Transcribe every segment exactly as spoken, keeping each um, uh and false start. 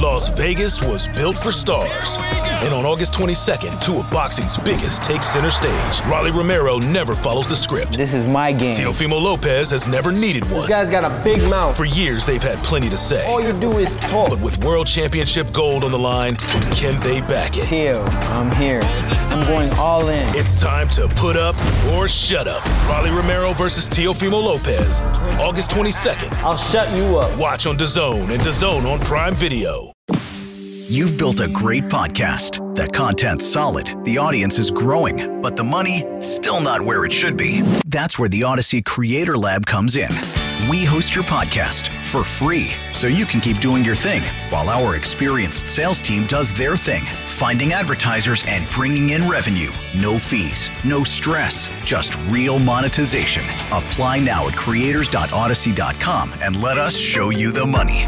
Las Vegas was built for stars. And on August twenty-second, two of boxing's biggest take center stage. Rolly Romero never follows the script. This is my game. Teofimo Lopez has never needed one. This guy's got a big mouth. For years, they've had plenty to say. All you do is talk. But with World Championship gold on the line, can they back it? Teo, I'm here. I'm going all in. It's time to put up or shut up. Rolly Romero versus Teofimo Lopez, August twenty-second. I'll shut you up. Watch on DAZN and DAZN on Prime Video. You've built a great podcast. The content's solid, the audience is growing, but the money, still not where it should be. That's where the Odyssey Creator Lab comes in. We host your podcast for free, so you can keep doing your thing, while our experienced sales team does their thing, finding advertisers and bringing in revenue. No fees, no stress, just real monetization. Apply now at creators dot odyssey dot com and let us show you the money.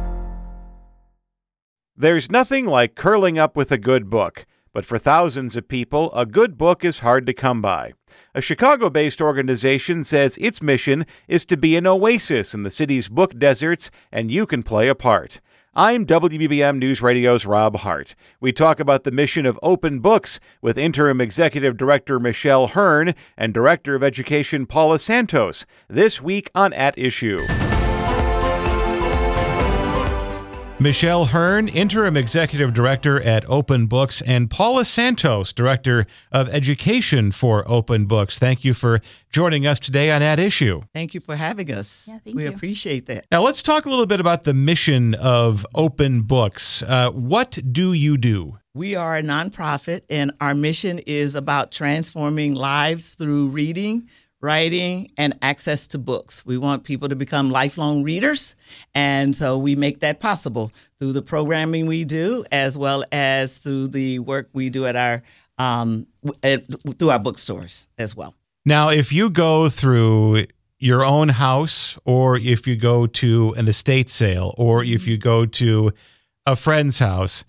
There's nothing like curling up with a good book, but for thousands of people, a good book is hard to come by. A Chicago-based organization says its mission is to be an oasis in the city's book deserts, and you can play a part. I'm W B B M News Radio's Rob Hart. We talk about the mission of Open Books with Interim Executive Director Michelle Hearn and Director of Education Paula Santos, this week on At Issue. Michelle Hearn, Interim Executive Director at Open Books, and Paula Santos, Director of Education for Open Books. Thank you for joining us today on At Issue. Thank you for having us. Yeah, thank we you. appreciate that. Now, let's talk a little bit about the mission of Open Books. Uh, what do you do? We are a nonprofit, and our mission is about transforming lives through reading, writing, and access to books. We want people to become lifelong readers, and so we make that possible through the programming we do, as well as through the work we do at our um, at, through our bookstores as well. Now, if you go through your own house, or if you go to an estate sale, or if you go to a friend's house,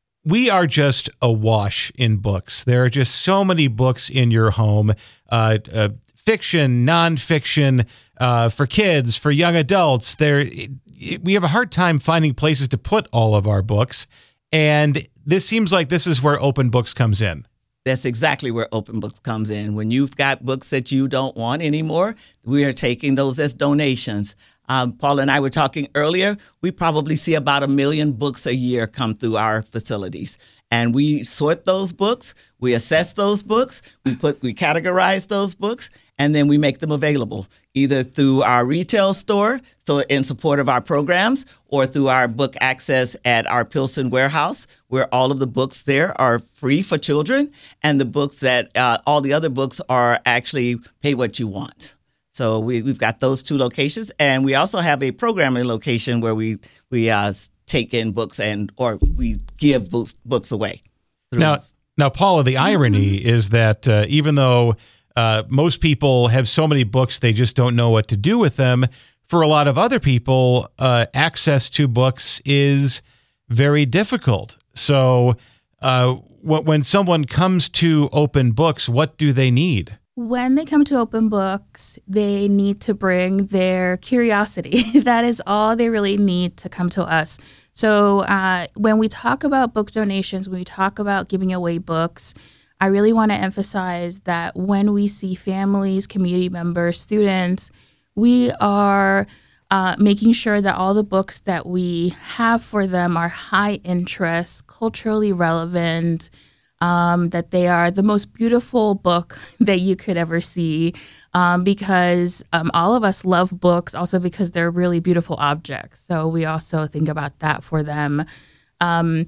we are just awash in books. There are just so many books in your home. Uh, uh, Fiction, nonfiction, uh, for kids, for young adults. There, we have a hard time finding places to put all of our books, and this seems like this is where Open Books comes in. That's exactly where Open Books comes in. When you've got books that you don't want anymore, we are taking those as donations. Um, Paul and I were talking earlier. We probably see about a million books a year come through our facilities. And we sort those books, we assess those books, we put, we categorize those books, and then we make them available either through our retail store, so in support of our programs, or through our book access at our Pilsen warehouse, where all of the books there are free for children, and the books that uh, all the other books are actually pay what you want. So we, we've got those two locations, and we also have a programming location where we we uh, take in books and or we give books books away. Now, now, Paula, the irony mm-hmm. is that uh, even though uh, most people have so many books, they just don't know what to do with them. For a lot of other people, uh, access to books is very difficult. So, uh, w- when someone comes to Open Books, what do they need? When they come to Open Books, they need to bring their curiosity. That is all they really need to come to us. So uh, when we talk about book donations, when we talk about giving away books, I really want to emphasize that when we see families, community members, students, we are uh, making sure that all the books that we have for them are high interest, culturally relevant, Um, that they are the most beautiful book that you could ever see, um, because um, all of us love books, also because they're really beautiful objects. So we also think about that for them. Um,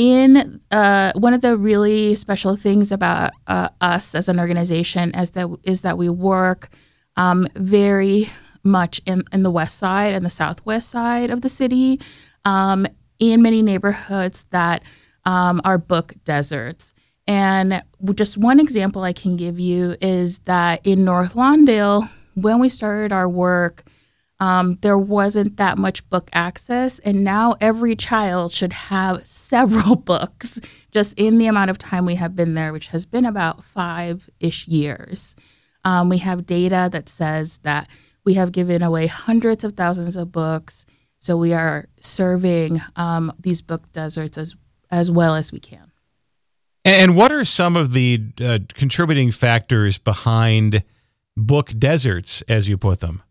in uh, one of the really special things about uh, us as an organization is that is that we work um, very much in, in the west side and the southwest side of the city, um, in many neighborhoods that um, are book deserts. And just one example I can give you is that in North Lawndale, when we started our work, um, there wasn't that much book access. And now every child should have several books just in the amount of time we have been there, which has been about five-ish years. Um, we have data that says that we have given away hundreds of thousands of books. So we are serving um, these book deserts as as well as we can. And what are some of the uh, contributing factors behind book deserts, as you put them?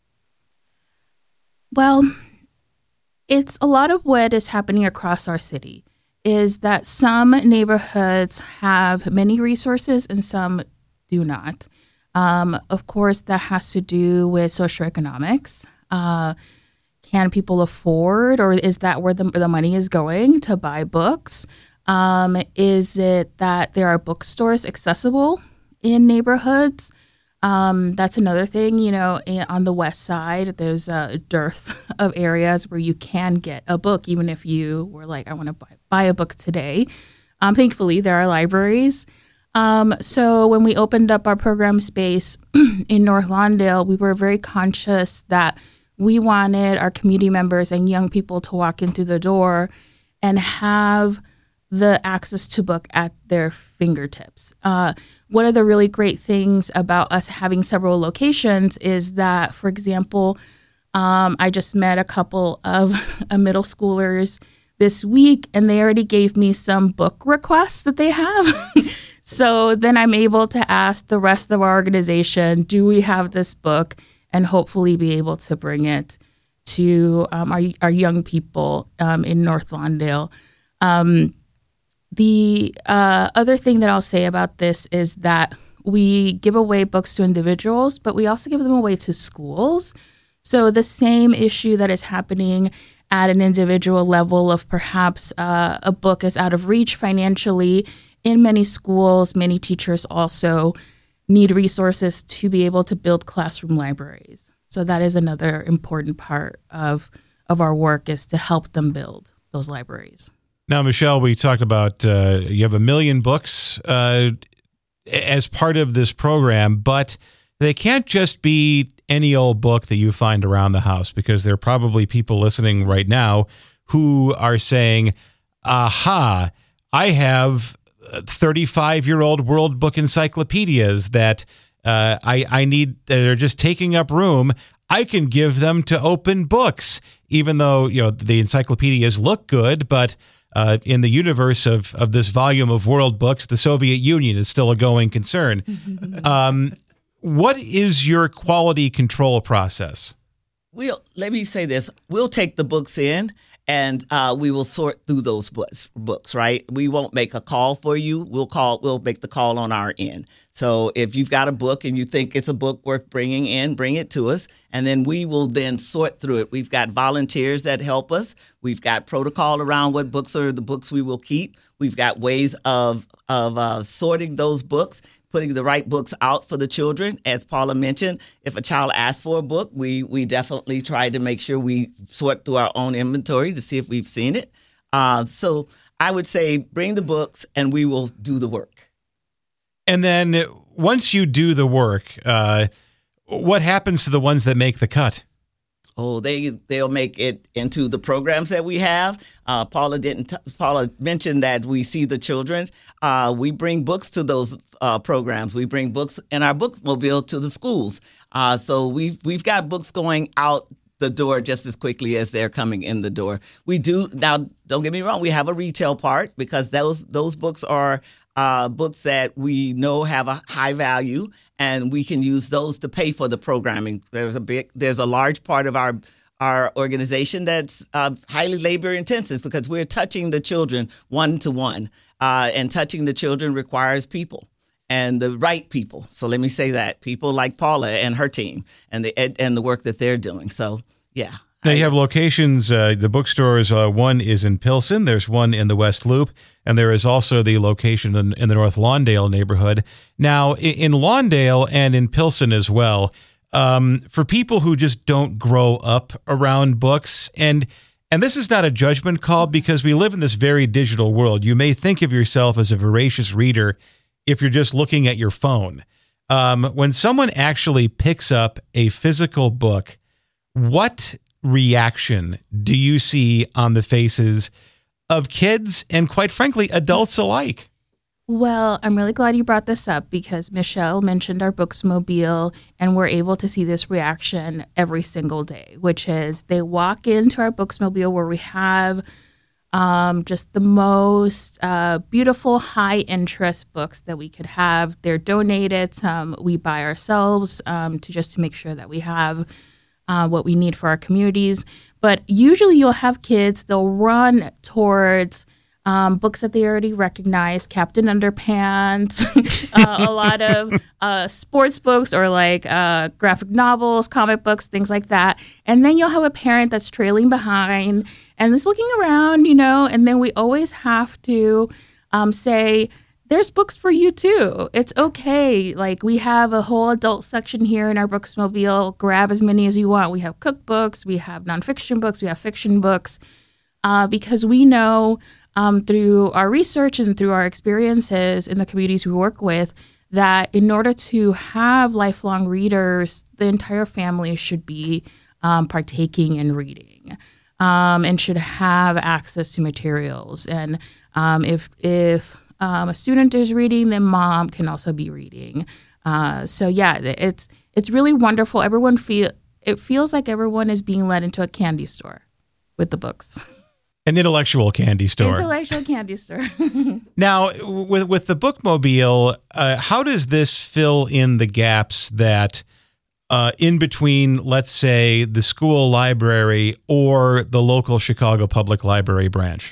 Well, it's a lot of what is happening across our city is that some neighborhoods have many resources and some do not. Um, of course, that has to do with socioeconomics. Uh, can people afford, or is that where the, the money is going to buy books? Um, is it that there are bookstores accessible in neighborhoods? Um, that's another thing. You know, in, on the west side, there's a dearth of areas where you can get a book, even if you were like, I want to buy, buy a book today. Um, thankfully, there are libraries. Um, so when we opened up our program space in North Lawndale, we were very conscious that we wanted our community members and young people to walk in through the door and have the access to book at their fingertips. Uh, one of the really great things about us having several locations is that, for example, um, I just met a couple of uh, middle schoolers this week, and they already gave me some book requests that they have. So then I'm able to ask the rest of our organization, do we have this book? And hopefully be able to bring it to um, our, our young people um, in North Lawndale. Um, the uh, other thing that I'll say about this is that we give away books to individuals, but we also give them away to schools. So the same issue that is happening at an individual level of perhaps uh, a book is out of reach financially, in many schools, many teachers also need resources to be able to build classroom libraries. So that is another important part of of our work, is to help them build those libraries. Now, Michelle, we talked about uh, you have a million books uh, as part of this program, but they can't just be any old book that you find around the house, because there are probably people listening right now who are saying, aha, I have thirty-five-year-old World Book encyclopedias that uh, I, I need, that are just taking up room. I can give them to Open Books, even though, you know, the encyclopedias look good, but uh, in the universe of, of this volume of World Books, the Soviet Union is still a going concern. um, what is your quality control process? We'll, let me say this. We'll take the books in, and uh, we will sort through those books, books, right? We won't make a call for you. We'll call. We'll make the call on our end. So if you've got a book and you think it's a book worth bringing in, bring it to us, and then we will then sort through it. We've got volunteers that help us. We've got protocol around what books are the books we will keep. We've got ways of of uh, sorting those books, putting the right books out for the children. As Paula mentioned, if a child asks for a book, we we definitely try to make sure we sort through our own inventory to see if we've seen it. Uh, so I would say bring the books and we will do the work. And then once you do the work, uh, what happens to the ones that make the cut? Oh, they they'll make it into the programs that we have. Uh, Paula didn't. T- Paula mentioned that we see the children. Uh, we bring books to those uh, programs. We bring books in our bookmobile to the schools. Uh, so we've we've got books going out the door just as quickly as they're coming in the door. We do now. Don't get me wrong. We have a retail part because those those books are uh, books that we know have a high value, and we can use those to pay for the programming. There's a big, there's a large part of our our organization that's uh, highly labor intensive because we're touching the children one to one, uh, and touching the children requires people. And the right people. So let me say that people like Paula and her team and the ed, and the work that they're doing. So yeah. Now you have locations. Uh, the bookstores. Uh, one is in Pilsen. There's one in the West Loop, and there is also the location in, in the North Lawndale neighborhood. Now in, in Lawndale and in Pilsen as well. Um, for people who just don't grow up around books, and and this is not a judgment call because we live in this very digital world. You may think of yourself as a voracious reader if you're just looking at your phone. Um, when someone actually picks up a physical book, what reaction do you see on the faces of kids and, quite frankly, adults alike? Well, I'm really glad you brought this up because Michelle mentioned our Booksmobile, and we're able to see this reaction every single day, which is they walk into our Booksmobile where we have um, just the most uh, beautiful, high-interest books that we could have. They're donated. Some we buy ourselves um, to just to make sure that we have uh, what we need for our communities. But usually you'll have kids, they'll run towards Um, books that they already recognize, Captain Underpants, uh, a lot of uh, sports books or like uh, graphic novels, comic books, things like that. And then you'll have a parent that's trailing behind and is looking around, you know, and then we always have to um, say, there's books for you too. It's okay. Like we have a whole adult section here in our Booksmobile. Grab as many as you want. We have cookbooks, we have nonfiction books, we have fiction books, uh, because we know Um, through our research and through our experiences in the communities we work with, that in order to have lifelong readers, the entire family should be um, partaking in reading um, and should have access to materials. And um, if if um, a student is reading, then mom can also be reading. Uh, so yeah, it's it's really wonderful. Everyone feel it feels like everyone is being led into a candy store with the books. An intellectual candy store. Intellectual candy store. Now, with with the Bookmobile, uh, how does this fill in the gaps that uh, in between, let's say, the school library or the local Chicago Public Library branch?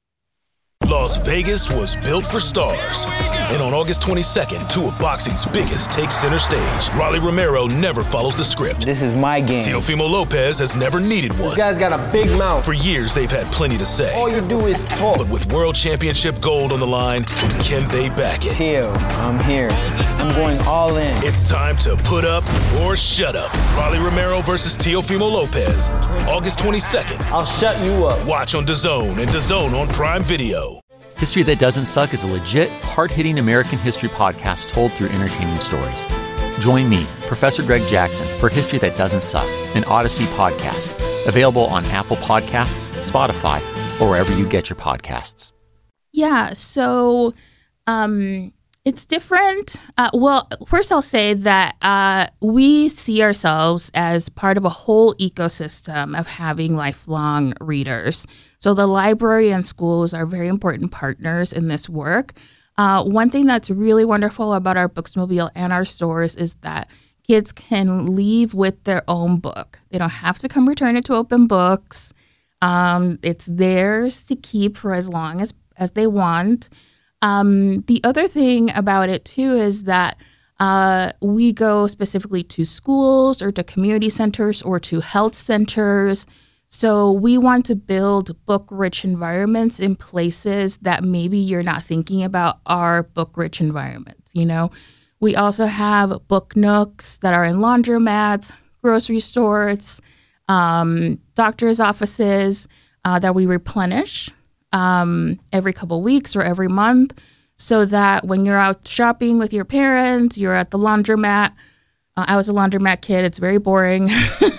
Las Vegas was built for stars. And on August twenty-second, two of boxing's biggest take center stage. Rolly Romero never follows the script. This is my game. Teofimo Lopez has never needed one. This guy's got a big mouth. For years, they've had plenty to say. All you do is talk. But with World Championship gold on the line, can they back it? Teo, I'm here. I'm going all in. It's time to put up or shut up. Rolly Romero versus Teofimo Lopez. August twenty-second. I'll shut you up. Watch on DAZN and DAZN on Prime Video. History That Doesn't Suck is a legit, hard-hitting American history podcast told through entertaining stories. Join me, Professor Greg Jackson, for History That Doesn't Suck, an Odyssey podcast. Available on Apple Podcasts, Spotify, or wherever you get your podcasts. Yeah, so um, it's different. Uh, well, first I'll say that uh, we see ourselves as part of a whole ecosystem of having lifelong readers. So the library and schools are very important partners in this work. Uh, one thing that's really wonderful about our Booksmobile and our stores is that kids can leave with their own book. They don't have to come return it to Open Books. Um, it's theirs to keep for as long as, as they want. Um, the other thing about it, too, is that uh, we go specifically to schools or to community centers or to health centers. So we want to build book-rich environments in places that maybe you're not thinking about are book-rich environments, you know? We also have book nooks that are in laundromats, grocery stores, um, doctor's offices uh, that we replenish um, every couple weeks or every month so that when you're out shopping with your parents, you're at the laundromat. Uh, I was a laundromat kid. It's very boring.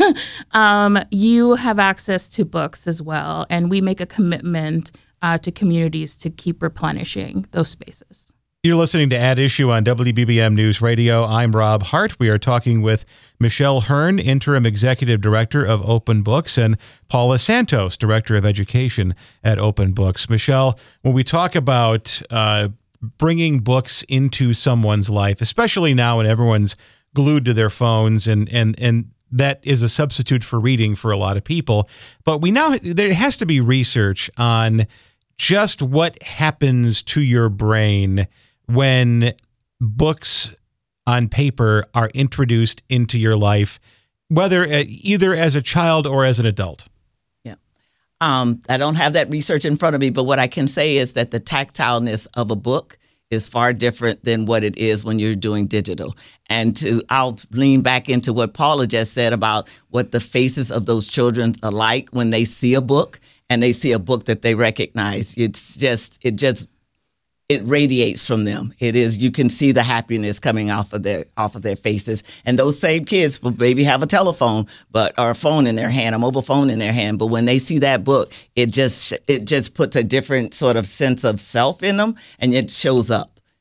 um, you have access to books as well. And we make a commitment uh, to communities to keep replenishing those spaces. You're listening to At Issue on W B B M News Radio. I'm Rob Hart. We are talking with Michelle Hearn, Interim Executive Director of Open Books, and Paula Santos, Director of Education at Open Books. Michelle, when we talk about uh, bringing books into someone's life, especially now when everyone's glued to their phones, and and and that is a substitute for reading for a lot of people. But we now there has to be research on just what happens to your brain when books on paper are introduced into your life, whether uh, either as a child or as an adult. Yeah. Um, I don't have that research in front of me, but what I can say is that the tactileness of a book is far different than what it is when you're doing digital. And to, I'll lean back into what Paula just said about what the faces of those children are like when they see a book and they see a book that they recognize. It's just, it just, it radiates from them. It is, you can see the happiness coming off of their, off of their faces. And those same kids will maybe have a telephone, but, or a phone in their hand, a mobile phone in their hand. But when they see that book, it just, it just puts a different sort of sense of self in them, and it shows up.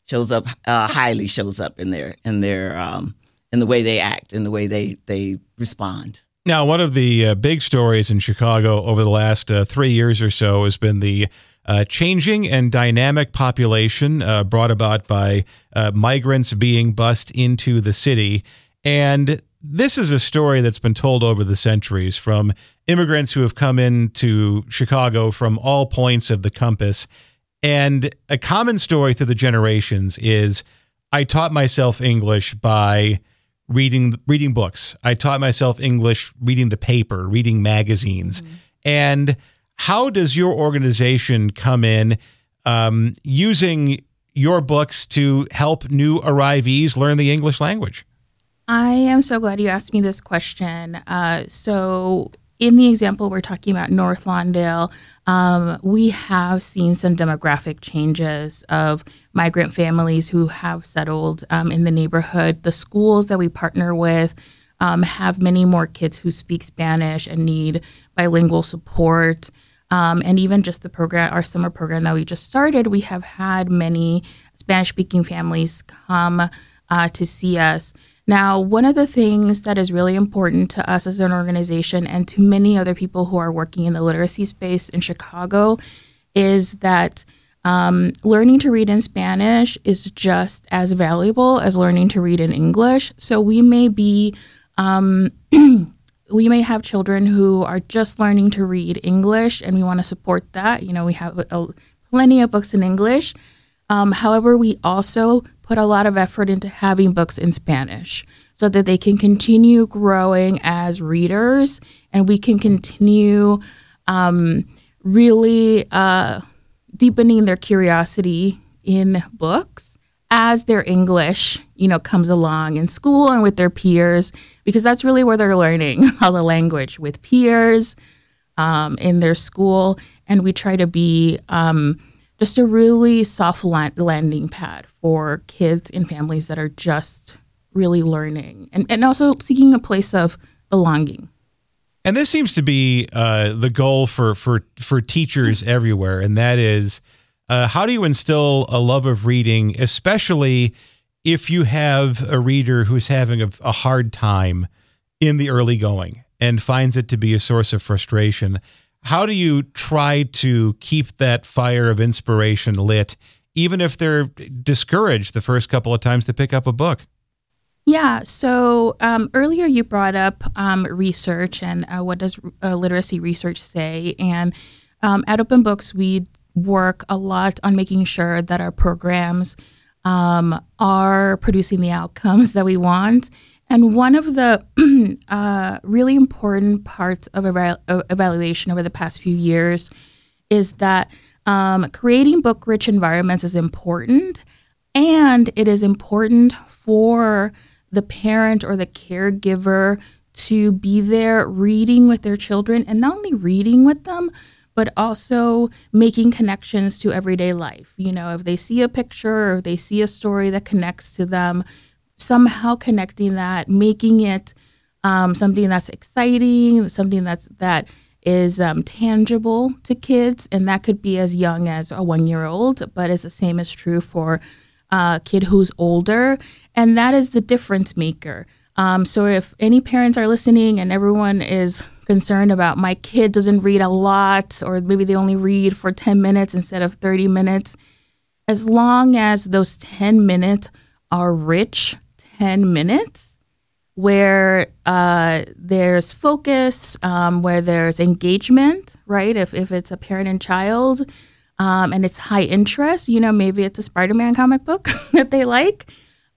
shows up, uh, highly shows up in their in their um, in the way they act, in the way they they respond. Now, one of the uh, big stories in Chicago over the last uh, three years or so has been the uh, changing and dynamic population uh, brought about by uh, migrants being bussed into the city. And this is a story that's been told over the centuries from immigrants who have come into Chicago from all points of the compass. And a common story through the generations is, I taught myself English by reading reading books. I taught myself English reading the paper, reading magazines. Mm-hmm. And how does your organization come in um, using your books to help new arrivees learn the English language? I am so glad you asked me this question. Uh, so in the example we're talking about North Lawndale, um, we have seen some demographic changes of migrant families who have settled um, in the neighborhood. The schools that we partner with um, have many more kids who speak Spanish and need bilingual support. Um, and even just the program, our summer program that we just started, we have had many Spanish-speaking families come uh, to see us. Now, one of the things that is really important to us as an organization and to many other people who are working in the literacy space in Chicago is that um, learning to read in Spanish is just as valuable as learning to read in English. So we may be, um, we may have children who are just learning to read English, and we want to support that. You know, we have a, plenty of books in English. Um, however, we also put a lot of effort into having books in Spanish so that they can continue growing as readers, and we can continue um, really uh, deepening their curiosity in books as their English, you know, comes along in school and with their peers, because that's really where they're learning all the language, with peers um, in their school. And we try to be um, just a really soft landing pad for kids and families that are just really learning and, and also seeking a place of belonging. And this seems to be uh, the goal for, for, for teachers everywhere, and that is, uh, how do you instill a love of reading, especially if you have a reader who's having a, a hard time in the early going and finds it to be a source of frustration? How do you try to keep that fire of inspiration lit, even if they're discouraged the first couple of times to pick up a book? Yeah, so um, earlier you brought up um, research and uh, what does uh, literacy research say? And um, at Open Books, we work a lot on making sure that our programs um, are producing the outcomes that we want. And one of the uh, really important parts of eval- evaluation over the past few years is that um, creating book-rich environments is important, and it is important for the parent or the caregiver to be there reading with their children, and not only reading with them, but also making connections to everyday life. You know, if they see a picture or if they see a story that connects to them, somehow connecting that, making it um, something that's exciting, something that's that is um, tangible to kids, and that could be as young as a one-year-old, but it's the same is true for a kid who's older, and that is the difference maker. Um, so if any parents are listening and everyone is concerned about my kid doesn't read a lot, or maybe they only read for ten minutes instead of thirty minutes, as long as those ten minutes are rich ten minutes where uh, there's focus, um, where there's engagement, right? If, if it's a parent and child um, and it's high interest, you know, maybe it's a Spider-Man comic book that they like.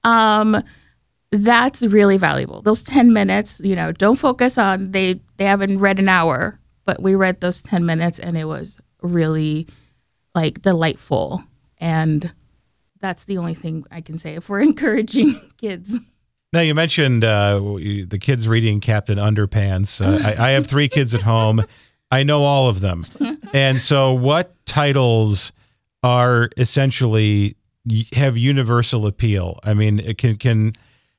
Um, that's really valuable. Those ten minutes, you know, don't focus on, they, they haven't read an hour, but we read those ten minutes and it was really like delightful. And that's the only thing I can say if we're encouraging kids. Now, you mentioned uh, the kids reading Captain Underpants. Uh, I, I have three kids at home. I know all of them. And so what titles are essentially have universal appeal? I mean, it can can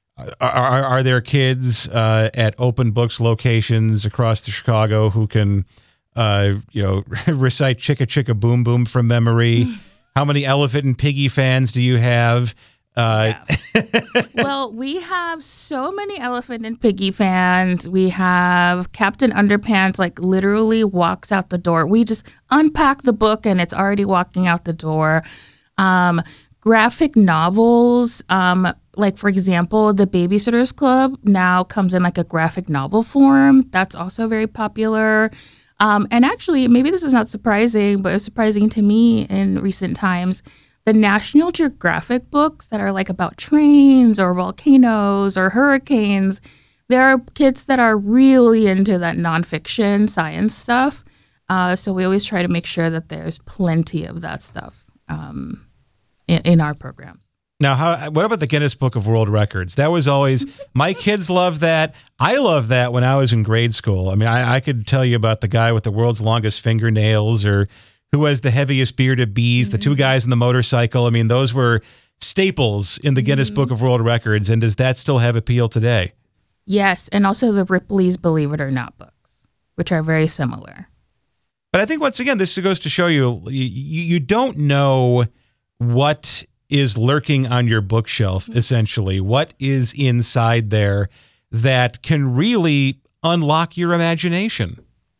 are, are there kids uh, at Open Books locations across the Chicago who can, uh, you know, recite Chicka Chicka Boom Boom from memory? How many Elephant and Piggy fans do you have? Uh, Yeah. Well, we have so many Elephant and Piggy fans. We have Captain Underpants, like literally walks out the door. We just unpack the book and it's already walking out the door. Um, graphic novels, um, like for example, the Babysitters Club now comes in like a graphic novel form. That's also very popular. Um, and actually, maybe this is not surprising, but it's surprising to me in recent times. The National Geographic books that are like about trains or volcanoes or hurricanes, there are kids that are really into that nonfiction science stuff. Uh, so we always try to make sure that there's plenty of that stuff um, in, in our programs. Now, how, what about the Guinness Book of World Records? That was always, my kids love that. I loved that when I was in grade school. I mean, I, I could tell you about the guy with the world's longest fingernails, or who has the heaviest bearded bees, mm-hmm. the two guys in the motorcycle. I mean, those were staples in the Guinness mm-hmm. Book of World Records. And does that still have appeal today? Yes, and also the Ripley's Believe It or Not books, which are very similar. But I think, once again, this goes to show you, you, you don't know what is lurking on your bookshelf, essentially. What is inside there that can really unlock your imagination?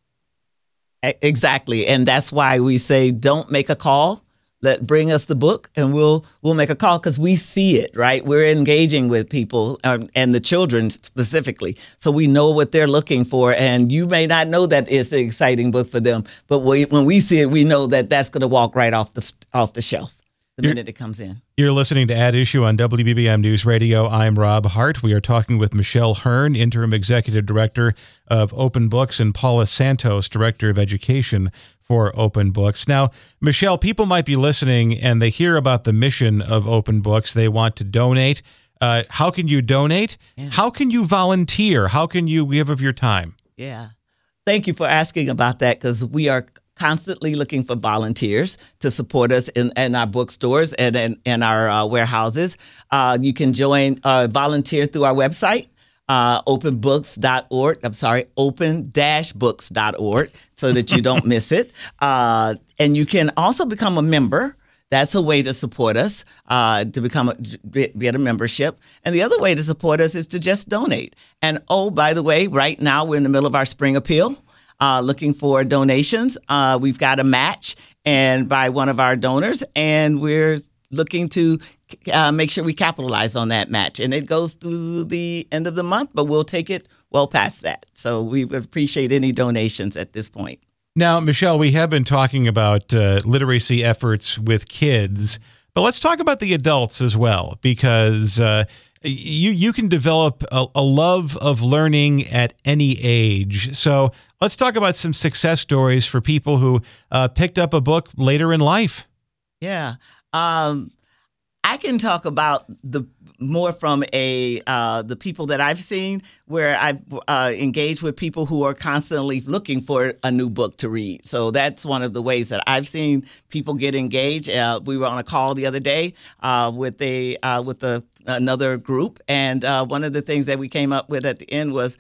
Exactly. And that's why we say, don't make a call. Let bring us the book and we'll we'll make a call, because we see it, right? We're engaging with people um, and the children specifically. So we know what they're looking for. And you may not know that it's an exciting book for them, but we, when we see it, we know that that's going to walk right off the off the shelf the you're, minute it comes in. You're listening to At Issue on W B B M News Radio. I'm Rob Hart. We are talking with Michelle Hearn, Interim Executive Director of Open Books, and Paula Santos, Director of Education for Open Books. Now, Michelle, people might be listening and they hear about the mission of Open Books. They want to donate. Uh, how can you donate? Yeah. How can you volunteer? How can you give of your time? Yeah. Thank you for asking about that, because we are constantly looking for volunteers to support us in, in our bookstores and in, in our uh, warehouses. Uh, you can join, uh, volunteer through our website. Uh, open books dot org. I'm sorry, open dash books dot org, so that you don't miss it. Uh, and you can also become a member. That's a way to support us, uh, to become a, get a membership. And the other way to support us is to just donate. And oh, by the way, right now we're in the middle of our spring appeal, uh, looking for donations. Uh, we've got a match and by one of our donors, and we're looking to uh, make sure we capitalize on that match. And it goes through the end of the month, but we'll take it well past that. So we would appreciate any donations at this point. Now, Michelle, we have been talking about uh, literacy efforts with kids, but let's talk about the adults as well, because uh, you you can develop a, a love of learning at any age. So let's talk about some success stories for people who uh, picked up a book later in life. Yeah. Um, I can talk about the more from a uh, the people that I've seen, where I've uh, engaged with people who are constantly looking for a new book to read. So that's one of the ways that I've seen people get engaged. Uh, we were on a call the other day uh, with a uh, with a, another group, and uh, one of the things that we came up with at the end was,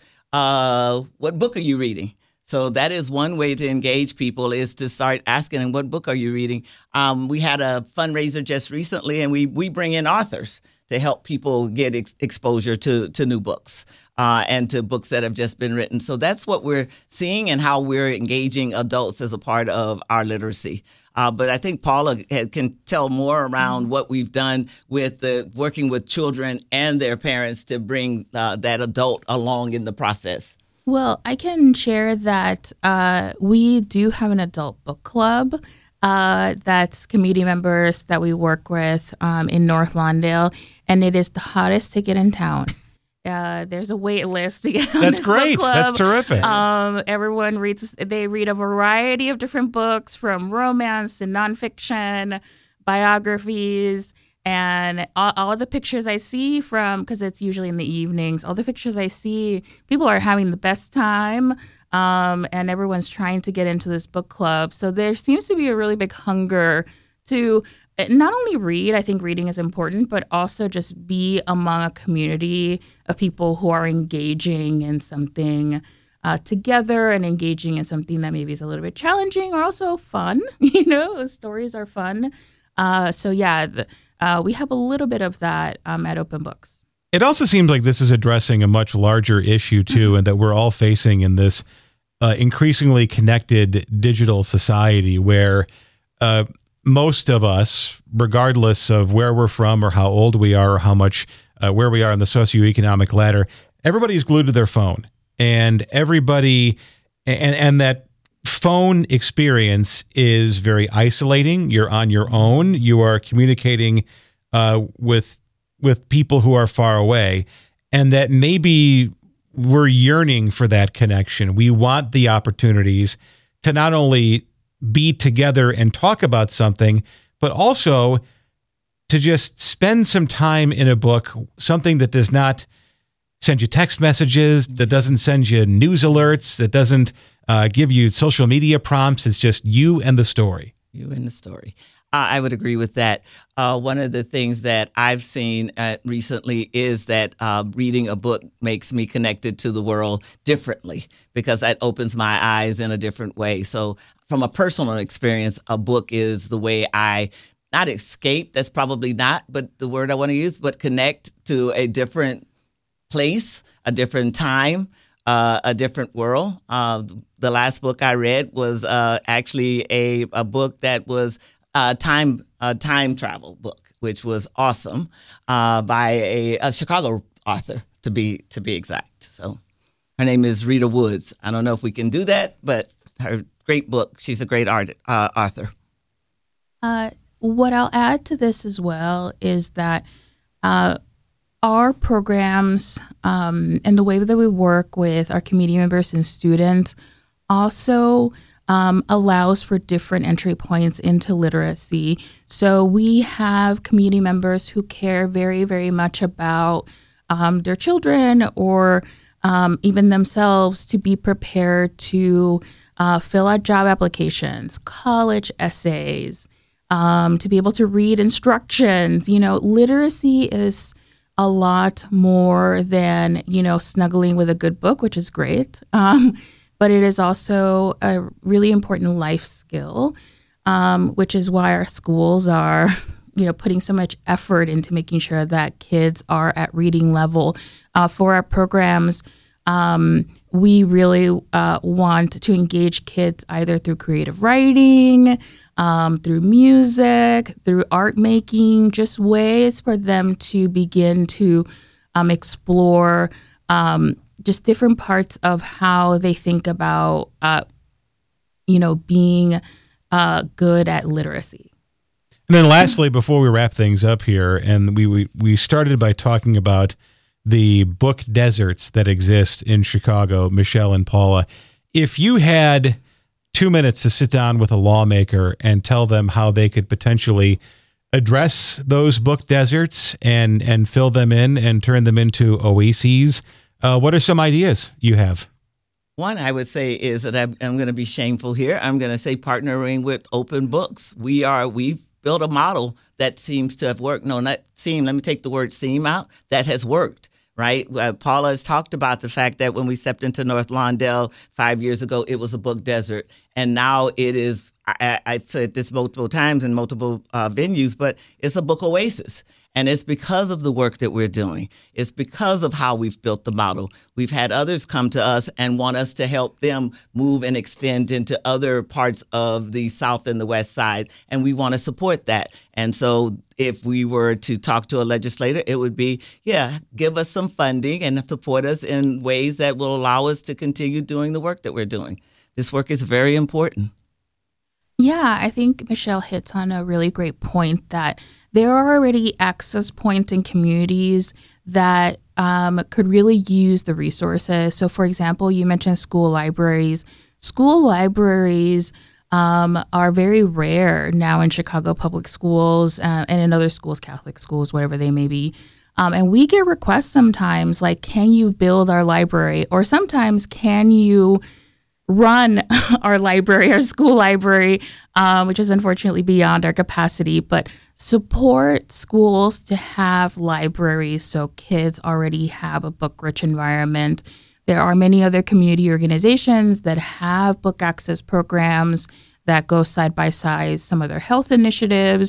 uh, "What book are you reading?" So that is one way to engage people, is to start asking them, what book are you reading? Um, we had a fundraiser just recently, and we we bring in authors to help people get ex- exposure to, to new books uh, and to books that have just been written. So that's what we're seeing and how we're engaging adults as a part of our literacy. Uh, but I think Paula can tell more around mm-hmm. what we've done with the, working with children and their parents to bring uh, that adult along in the process. Well, I can share that uh, we do have an adult book club. Uh, that's community members that we work with um, in North Lawndale, and it is the hottest ticket in town. Uh, there's a wait list to get on That's this great. book club. That's terrific. Um, everyone reads. They read a variety of different books, from romance to nonfiction, biographies. And all, all the pictures I see from, because it's usually in the evenings, all the pictures I see, people are having the best time, um, and everyone's trying to get into this book club. So there seems to be a really big hunger to not only read, I think reading is important, but also just be among a community of people who are engaging in something uh, together and engaging in something that maybe is a little bit challenging or also fun. You know, the stories are fun. Uh, so yeah, the, uh, we have a little bit of that um, at Open Books. It also seems like this is addressing a much larger issue too, and that we're all facing in this uh, increasingly connected digital society where uh, most of us, regardless of where we're from or how old we are or how much uh, where we are on the socioeconomic ladder, everybody's glued to their phone, and everybody, and and that phone experience is very isolating. You're on your own. You are communicating uh, with with people who are far away, and that maybe we're yearning for that connection. We want the opportunities to not only be together and talk about something, but also to just spend some time in a book, something that does not send you text messages, that doesn't send you news alerts, that doesn't uh, give you social media prompts. It's just you and the story. You and the story. Uh, I would agree with that. Uh, one of the things that I've seen uh, recently is that uh, reading a book makes me connected to the world differently, because that opens my eyes in a different way. So from a personal experience, a book is the way I not escape, that's probably not, but the word I want to use, but connect to a different place, a different time, uh, a different world. Uh, the last book I read was uh, actually a, a book that was a time a time travel book, which was awesome, uh, by a, a Chicago author, to be to be exact. So her name is Rita Woods. I don't know if we can do that, but her great book. She's a great art uh, author. Uh, what I'll add to this as well is that uh, our programs um, and the way that we work with our community members and students also um, allows for different entry points into literacy. So we have community members who care very, very much about um, their children or um, even themselves to be prepared to uh, fill out job applications, college essays, um, to be able to read instructions. You know, literacy is a lot more than, you know, snuggling with a good book, which is great. Um, but it is also a really important life skill, um, which is why our schools are, you know, putting so much effort into making sure that kids are at reading level. Uh, for our programs, um, we really uh, want to engage kids either through creative writing, um, through music, through art making, just ways for them to begin to um, explore um, just different parts of how they think about, uh, you know, being uh, good at literacy. And then lastly, before we wrap things up here, and we, we, we started by talking about the book deserts that exist in Chicago, Michelle and Paula. If you had two minutes to sit down with a lawmaker and tell them how they could potentially address those book deserts and, and fill them in and turn them into oases, uh, what are some ideas you have? One I would say is that I'm, I'm going to be shameful here. I'm going to say partnering with Open Books. We are, we've built a model that seems to have worked. No, not seem. Let me take the word seem out. That has worked, right? Uh, Paula has talked about the fact that when we stepped into North Lawndale five years ago, it was a book desert. And now it is, I, I've said this multiple times in multiple uh, venues, but it's a book oasis. And it's because of the work that we're doing. It's because of how we've built the model. We've had others come to us and want us to help them move and extend into other parts of the South and the West Side. And we want to support that. And so if we were to talk to a legislator, it would be, yeah, give us some funding and support us in ways that will allow us to continue doing the work that we're doing. This work is very important. Yeah, I think Michelle hits on a really great point that there are already access points in communities that um, could really use the resources. So, for example, you mentioned school libraries. School libraries um, are very rare now in Chicago public schools uh, and in other schools, Catholic schools, whatever they may be. Um, and we get requests sometimes like, can you build our library? Or sometimes, can you run our library, our school library, um, which is unfortunately beyond our capacity, but support schools to have libraries so kids already have a book-rich environment. There are many other community organizations that have book access programs that go side by side some of their health initiatives.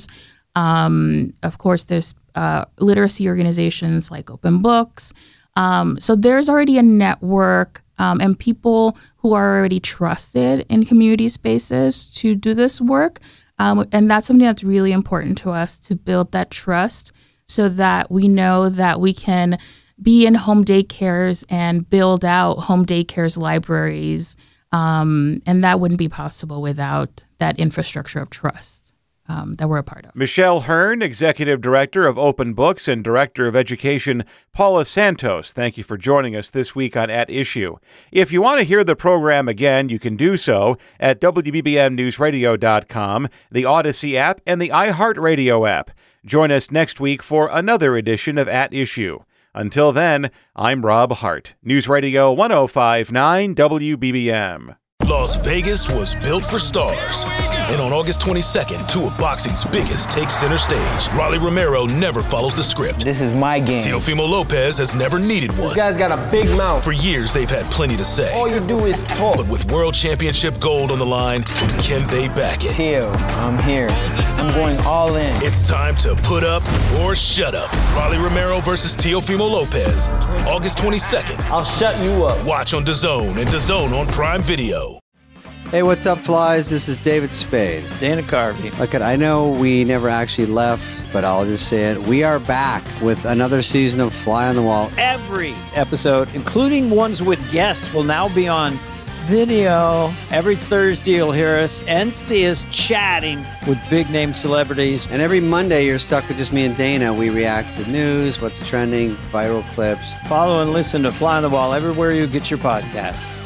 Um, of course, there's uh, literacy organizations like Open Books. Um, so there's already a network um, and people who are already trusted in community spaces to do this work. Um, and that's something that's really important to us, to build that trust so that we know that we can be in home daycares and build out home daycares, libraries. Um, and that wouldn't be possible without that infrastructure of trust. Um, that we're a part of. Michelle Hearn, Executive Director of Open Books and Director of Education, Paula Santos, thank you for joining us this week on At Issue. If you want to hear the program again, you can do so at W B B M news radio dot com, the Odyssey app, and the iHeartRadio app. Join us next week for another edition of At Issue. Until then, I'm Rob Hart, News Radio one oh five point nine W B B M. Las Vegas was built for stars. And on August twenty-second, two of boxing's biggest take center stage. Rolly Romero never follows the script. This is my game. Teofimo Lopez has never needed one. This guy's got a big mouth. For years, they've had plenty to say. All you do is talk. But with World Championship gold on the line, can they back it? Teo, I'm here. I'm going all in. It's time to put up or shut up. Rolly Romero versus Teofimo Lopez. August twenty-second. I'll shut you up. Watch on DAZN and DAZN on Prime Video. Hey, what's up, flies? This is David Spade. Dana Carvey. Look, I know we never actually left, but I'll just say it. We are back with another season of Fly on the Wall. Every episode, including ones with guests, will now be on video. Every Thursday, you'll hear us and see us chatting with big-name celebrities. And every Monday, you're stuck with just me and Dana. We react to news, what's trending, viral clips. Follow and listen to Fly on the Wall everywhere you get your podcasts.